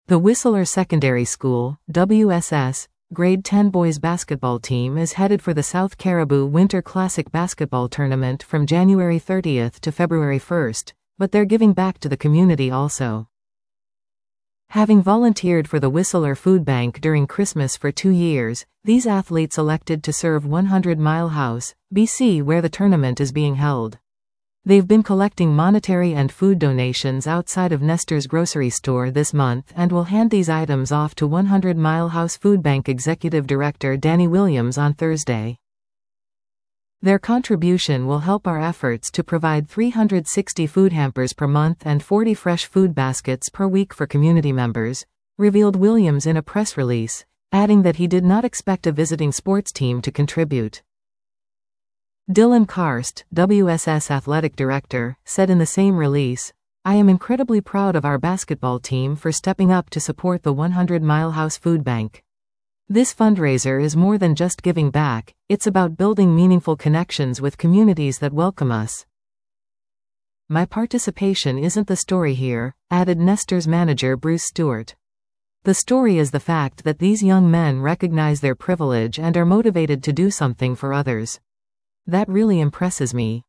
The Whistler Secondary School, WSS, Grade 10 boys basketball team is headed for the South Caribou Winter Classic basketball tournament from January 30th to February 1st, but they're giving back to the community also. Having volunteered for the Whistler Food Bank during Christmas for 2 years, these athletes elected to serve 100 Mile House, BC, where the tournament is being held. They've been collecting monetary and food donations outside of Nestor's grocery store this month and will hand these items off to 100 Mile House Food Bank Executive Director Danny Williams on Thursday. Their contribution will help our efforts to provide 360 food hampers per month and 40 fresh food baskets per week for community members, revealed Williams in a press release, adding that he did not expect a visiting sports team to contribute. Dylan Karst, WSS Athletic Director, said in the same release, "I am incredibly proud of our basketball team for stepping up to support the 100 Mile House Food Bank. This fundraiser is more than just giving back, it's about building meaningful connections with communities that welcome us. My participation isn't the story here," added Nestor's manager Bruce Stewart. "The story is the fact that these young men recognize their privilege and are motivated to do something for others. That really impresses me."